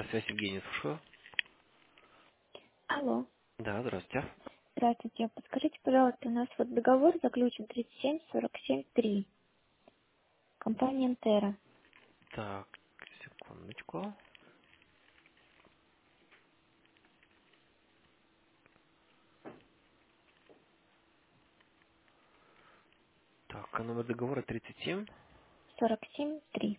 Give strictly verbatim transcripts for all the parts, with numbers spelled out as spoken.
Связь Евгений, слушаю. Алло, Да, здравствуйте. здравствуйте. Подскажите, пожалуйста, у нас вот договор заключен тридцать семь сорок семь три. Компания Интера. Так, секундочку. Так, а номер договора тридцать семь. сорок семь три.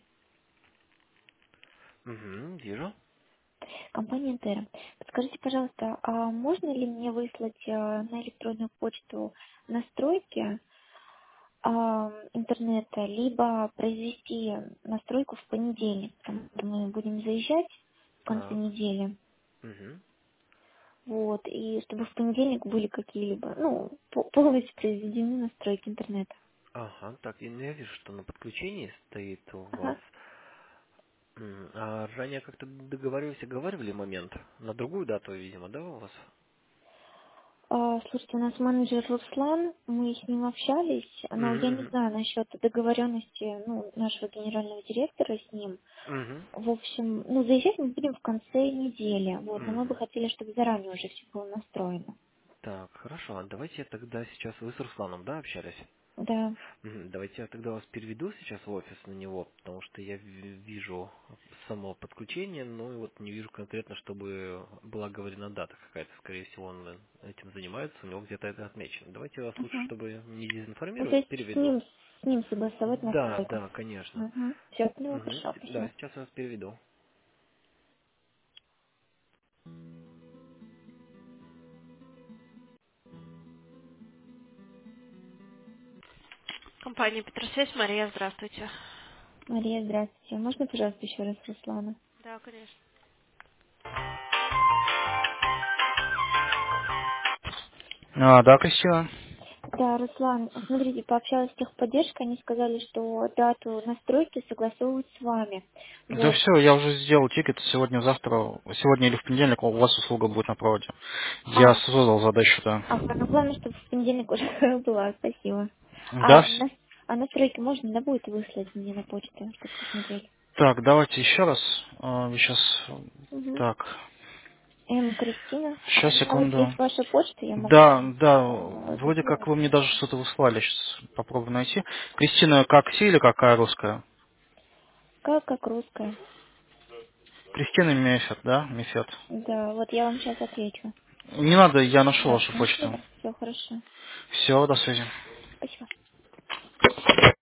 Угу, вижу. Компания Интера. Подскажите, пожалуйста, а можно ли мне выслать э, на электронную почту настройки а, интернета, либо произвести настройку в понедельник, потому что мы будем заезжать в конце Так, недели. угу. Вот, и чтобы в понедельник были какие-либо, ну, по- полностью произведены настройки интернета. Ага, так, и я вижу, что на подключении стоит у Ага. вас. М, А ранее как-то договаривались, оговаривали момент? На другую дату, видимо, да, у вас? А, слушайте, у нас менеджер Руслан, мы с ним общались, но я не Угу, знаю насчет договоренности ну, нашего генерального директора с ним. угу. В общем, ну, заезжать мы будем в конце недели, вот, но мы бы Угу. хотели, чтобы заранее уже все было настроено. Так, хорошо, а давайте я тогда сейчас, вы с Русланом, да, общались? Да. Мгм. Давайте я тогда вас переведу сейчас в офис на него, потому что я ви- вижу само подключение, но и вот не вижу конкретно, чтобы была говорена дата какая-то. Скорее всего, он этим занимается, у него где-то это отмечено. Давайте я вас лучше, Угу. чтобы не Ну, то дезинформировать, есть с переведу. ним, с ним согласовать Да, настройку. да, конечно. Угу. Все, поняла, Мгм. хорошо, С- Да, спасибо. сейчас я вас переведу. Компания Петросвязь, Мария, здравствуйте. Мария, здравствуйте. Можно, пожалуйста, еще раз Руслана? Да, конечно. А, да, Кристина. Да, Руслан, смотрите, пообщалась с техподдержкой, они сказали, что дату настройки согласовывают с вами. Да Вот. все, я уже сделал тикет, сегодня, завтра, сегодня или в понедельник у вас услуга будет на проводе. Я А, создал задачу, да. ага, ну главное, чтобы в понедельник уже была, спасибо. А, Да, вс- на- а настройки можно, да, будет выслать мне на почту, чтобы посмотрели? так, давайте еще раз. Сейчас, Угу. так, М, Кристина, а у сейчас, меня вот секунду. есть ваша почта, я могу Да, сейчас да, э, вроде как закинуть. вы мне даже что-то выслали, сейчас попробую найти. Кристина, как Си или какая русская? Как, как русская. Кристина Мефет, да, Мефет. Да, вот я вам сейчас отвечу. Не надо, я нашел Да, вашу нашли, почту. да? Все хорошо. Все, до связи. Спасибо.